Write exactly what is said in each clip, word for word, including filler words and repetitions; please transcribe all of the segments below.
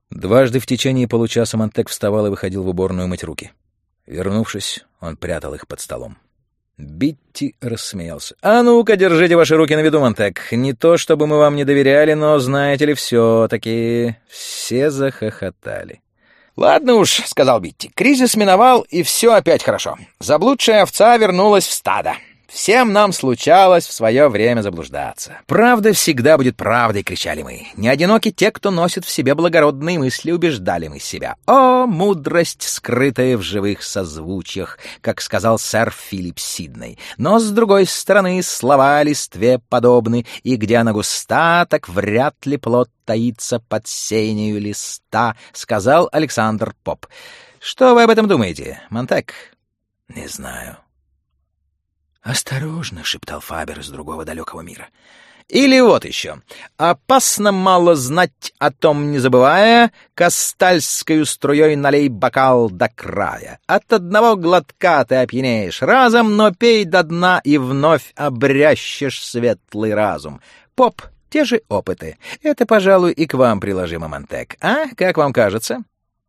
Дважды в течение получаса Монтек вставал и выходил в уборную мыть руки. Вернувшись, он прятал их под столом. Битти рассмеялся. «А ну-ка, держите ваши руки на виду, Монтек. Не то, чтобы мы вам не доверяли, но, знаете ли, все-таки...» Все захохотали. «Ладно уж», — сказал Битти, — «кризис миновал, и все опять хорошо. Заблудшая овца вернулась в стадо. Всем нам случалось в свое время заблуждаться. Правда всегда будет правдой, кричали мы. Не одиноки те, кто носит в себе благородные мысли, убеждали мы себя. О, мудрость, скрытая в живых созвучиях, как сказал сэр Филипп Сидней. Но, с другой стороны, слова листве подобны, и где она густа, так вряд ли плод таится под сенью листа, сказал Александр Поп. Что вы об этом думаете, Монтек? Не знаю. «Осторожно», — шептал Фабер из другого далекого мира. Или вот еще. «Опасно мало знать о том, не забывая, кастальскою струей налей бокал до края. От одного глотка ты опьянеешь разом, но пей до дна и вновь обрящешь светлый разум». Поп, те же опыты. Это, пожалуй, и к вам приложимо, Монтек. А, как вам кажется?»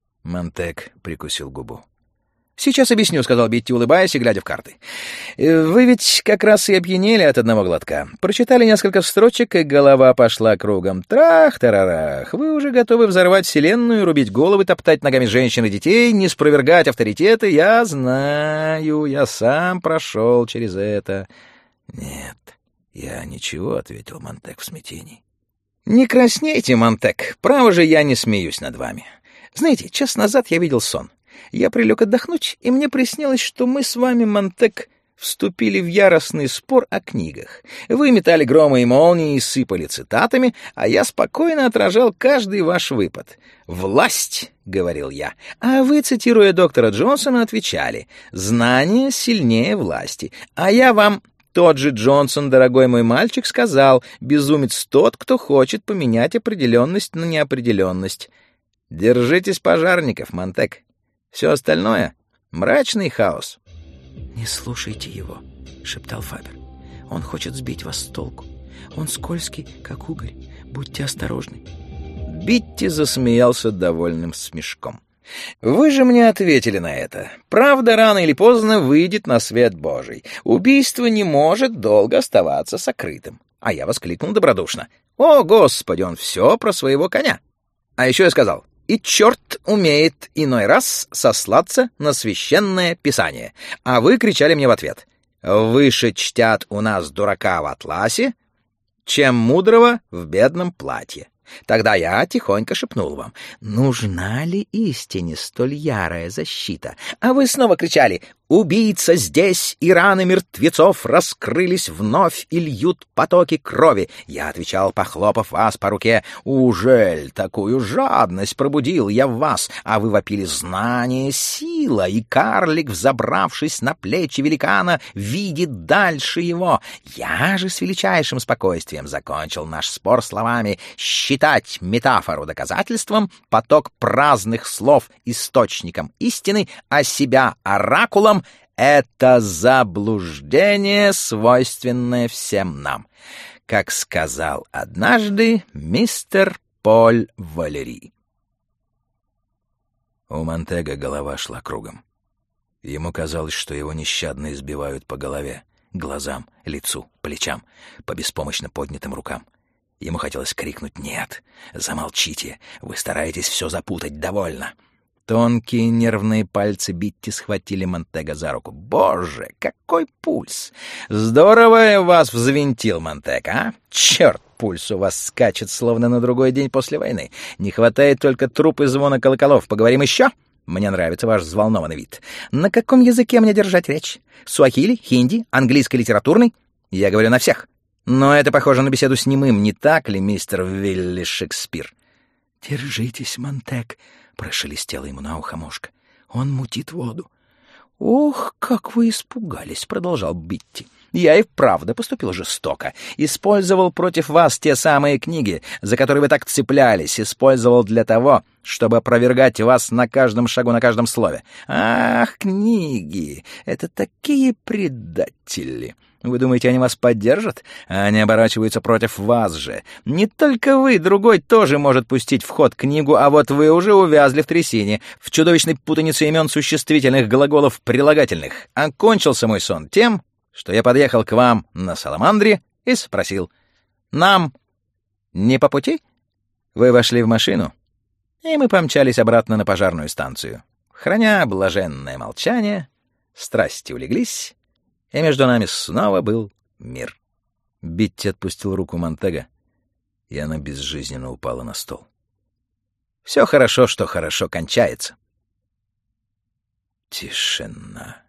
Монтек прикусил губу. «Сейчас объясню», — сказал Битти, улыбаясь и глядя в карты. «Вы ведь как раз и опьянели от одного глотка. Прочитали несколько строчек, и голова пошла кругом. Трах-тарарах. Вы уже готовы взорвать вселенную, рубить головы, топтать ногами женщин и детей, не спровергать авторитеты. Я знаю, я сам прошел через это». «Нет, я ничего», — ответил Монтек в смятении. «Не краснейте, Монтек. Право же, я не смеюсь над вами. Знаете, час назад я видел сон. Я прилег отдохнуть, и мне приснилось, что мы с вами, Монтек, вступили в яростный спор о книгах. Вы метали громы и молнии и сыпали цитатами, а я спокойно отражал каждый ваш выпад. «Власть», — говорил я, а вы, цитируя доктора Джонсона, отвечали «знание сильнее власти», а я вам... Тот же Джонсон, дорогой мой мальчик, сказал «безумец тот, кто хочет поменять определенность на неопределенность». Держитесь пожарников, Монтек. Все остальное — мрачный хаос. «Не слушайте его», — шептал Фабер. «Он хочет сбить вас с толку. Он скользкий, как угорь. Будьте осторожны». Битти засмеялся довольным смешком. «Вы же мне ответили на это. Правда, рано или поздно выйдет на свет Божий. Убийство не может долго оставаться сокрытым». А я воскликнул добродушно. «О, Господи, он все про своего коня». А еще я сказал: «И черт умеет иной раз сослаться на священное писание». А вы кричали мне в ответ: «Выше чтят у нас дурака в атласе, чем мудрого в бедном платье». Тогда я тихонько шепнул вам: «Нужна ли истине столь ярая защита?» А вы снова кричали: «Убийца здесь, и раны мертвецов раскрылись вновь и льют потоки крови». Я отвечал, похлопав вас по руке: «Ужель такую жадность пробудил я в вас?» А вы вопили: «Знание — сила, и карлик, взобравшись на плечи великана, видит дальше его». Я же с величайшим спокойствием закончил наш спор словами: «Считать метафору доказательством, поток праздных слов источником истины, а себя оракулом — это заблуждение, свойственное всем нам», как сказал однажды мистер Поль Валери. У Монтега голова шла кругом. Ему казалось, что его нещадно избивают по голове, глазам, лицу, плечам, по беспомощно поднятым рукам. Ему хотелось крикнуть: «Нет, замолчите, вы стараетесь все запутать, довольно». Тонкие нервные пальцы Битти схватили Монтега за руку. «Боже, какой пульс! Здорово я вас взвинтил, Монтег, а? Черт, пульс у вас скачет, словно на другой день после войны. Не хватает только труп и звона колоколов. Поговорим еще? Мне нравится ваш взволнованный вид. На каком языке мне держать речь? Суахили, хинди, английский литературный? Я говорю на всех. Но это похоже на беседу с немым, не так ли, мистер Вилли Шекспир?» «Держитесь, Монтег», — прошелестела ему на ухо мушка. «Он мутит воду». «Ох, как вы испугались», — продолжал Битти. Я и вправду поступил жестоко. Использовал против вас те самые книги, за которые вы так цеплялись. Использовал для того, чтобы опровергать вас на каждом шагу, на каждом слове. Ах, книги! Это такие предатели! Вы думаете, они вас поддержат? Они оборачиваются против вас же. Не только вы, другой тоже может пустить в ход книгу, а вот вы уже увязли в трясине, в чудовищной путанице имен существительных, глаголов, прилагательных. Окончился мой сон тем, что я подъехал к вам на саламандре и спросил: «Нам не по пути?» Вы вошли в машину, и мы помчались обратно на пожарную станцию. Храня блаженное молчание, страсти улеглись, и между нами снова был мир. Битти отпустил руку Монтега, и она безжизненно упала на стол. Все хорошо, что хорошо кончается. Тишина.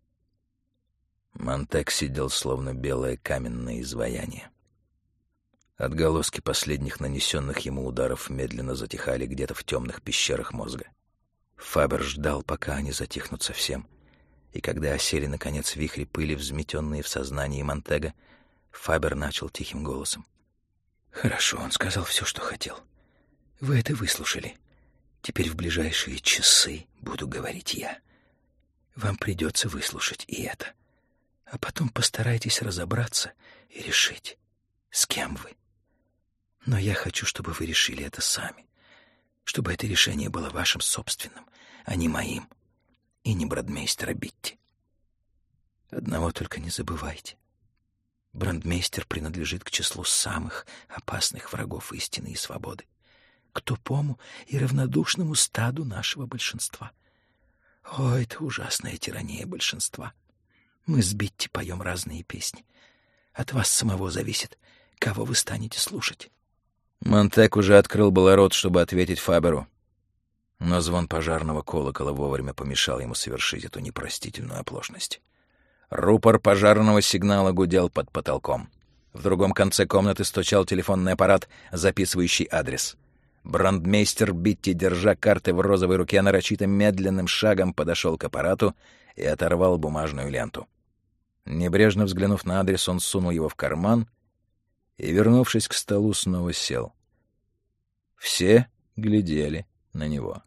Монтег сидел, словно белое каменное изваяние. Отголоски последних нанесенных ему ударов медленно затихали где-то в темных пещерах мозга. Фабер ждал, пока они затихнут совсем. И когда осели, наконец, вихри пыли, взметенные в сознании Монтега, Фабер начал тихим голосом: «Хорошо, он сказал все, что хотел. Вы это выслушали. Теперь в ближайшие часы буду говорить я. Вам придется выслушать и это. А потом постарайтесь разобраться и решить, с кем вы. Но я хочу, чтобы вы решили это сами. Чтобы это решение было вашим собственным, а не моим. И не брандмейстера Битти. Одного только не забывайте. Брандмейстер принадлежит к числу самых опасных врагов истины и свободы, к тупому и равнодушному стаду нашего большинства. О, это ужасная тирания большинства. Мы с Битти поем разные песни. От вас самого зависит, кого вы станете слушать». Монтег уже открыл было рот, чтобы ответить Фаберу, но звон пожарного колокола вовремя помешал ему совершить эту непростительную оплошность. Рупор пожарного сигнала гудел под потолком. В другом конце комнаты стучал телефонный аппарат, записывающий адрес. Брандмейстер Битти, держа карты в розовой руке, нарочито медленным шагом подошел к аппарату и оторвал бумажную ленту. Небрежно взглянув на адрес, он сунул его в карман и, вернувшись к столу, снова сел. Все глядели на него.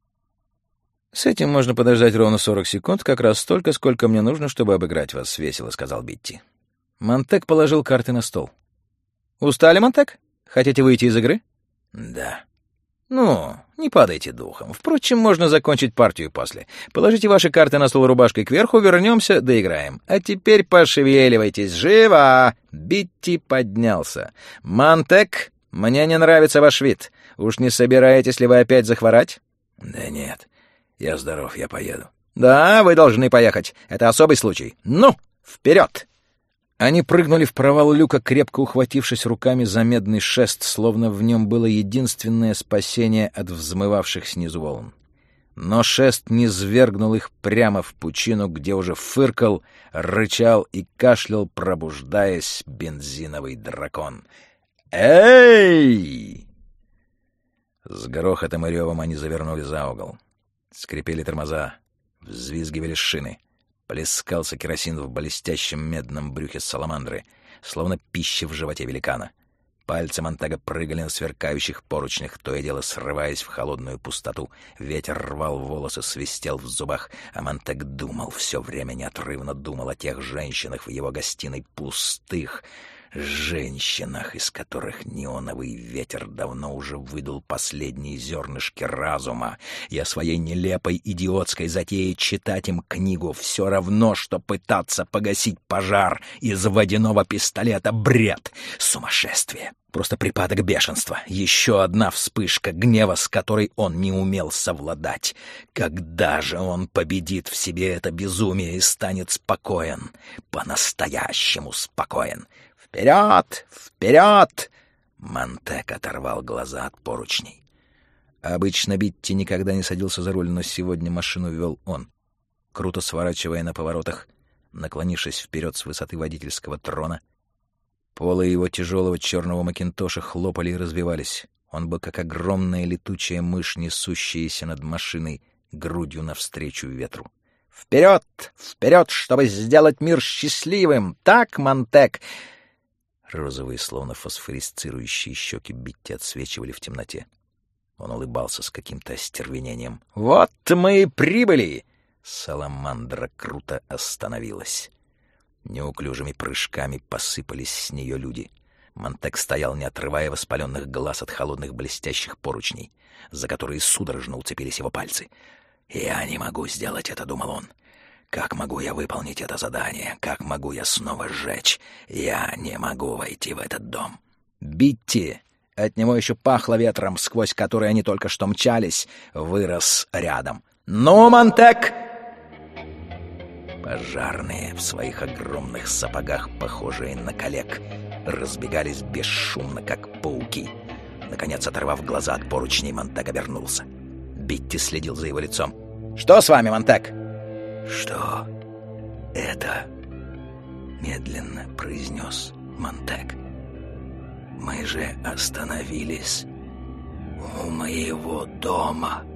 «С этим можно подождать ровно сорок секунд, как раз столько, сколько мне нужно, чтобы обыграть вас», — весело сказал Битти. Монтег положил карты на стол. «Устали, Монтег? Хотите выйти из игры?» «Да». «Ну, не падайте духом. Впрочем, можно закончить партию после. Положите ваши карты на стол рубашкой кверху, вернемся, доиграем. А теперь пошевеливайтесь. Живо!» Битти поднялся. «Монтег, мне не нравится ваш вид. Уж не собираетесь ли вы опять захворать?» «Да нет, я здоров, я поеду». «Да, вы должны поехать. Это особый случай. Ну, вперед!» Они прыгнули в провал люка, крепко ухватившись руками за медный шест, словно в нем было единственное спасение от взмывавших снизу волн. Но шест низвергнул их прямо в пучину, где уже фыркал, рычал и кашлял, пробуждаясь, бензиновый дракон. «Эй!» С грохотом и ревом они завернули за угол. Скрипели тормоза, взвизгивали шины. Плескался керосин в блестящем медном брюхе саламандры, словно пища в животе великана. Пальцы Монтега прыгали на сверкающих поручнях, то и дело срываясь в холодную пустоту. Ветер рвал волосы, свистел в зубах, а Монтег думал, все время неотрывно думал о тех женщинах в его гостиной, пустых женщинах, из которых неоновый ветер давно уже выдул последние зернышки разума, и о своей нелепой идиотской затее читать им книгу все равно, что пытаться погасить пожар из водяного пистолета. Бред, сумасшествие, просто припадок бешенства, еще одна вспышка гнева, с которой он не умел совладать. Когда же он победит в себе это безумие и станет спокоен, по-настоящему спокоен? «Вперед! Вперед!» Монтег оторвал глаза от поручней. Обычно Битти никогда не садился за руль, но сегодня машину вел он, круто сворачивая на поворотах, наклонившись вперед с высоты водительского трона. Полы его тяжелого черного макинтоша хлопали и развивались. Он был как огромная летучая мышь, несущаяся над машиной грудью навстречу ветру. Вперед, вперед, чтобы сделать мир счастливым! Так, Монтек!» Розовые, словно фосфорисцирующие щеки Битти отсвечивали в темноте. Он улыбался с каким-то остервенением. «Вот мы и прибыли!» Саламандра круто остановилась. Неуклюжими прыжками посыпались с нее люди. Монтек стоял, не отрывая воспаленных глаз от холодных блестящих поручней, за которые судорожно уцепились его пальцы. «Я не могу сделать это», — думал он. «Как могу я выполнить это задание? Как могу я снова сжечь? Я не могу войти в этот дом». Битти, от него еще пахло ветром, сквозь который они только что мчались, вырос рядом. «Ну, Монтек!» Пожарные в своих огромных сапогах, похожие на коллег, разбегались бесшумно, как пауки. Наконец, оторвав глаза от поручней, Монтек обернулся. Битти следил за его лицом. «Что с вами, Монтек?» «Что это?» — медленно произнес Монтек. «Мы же остановились у моего дома».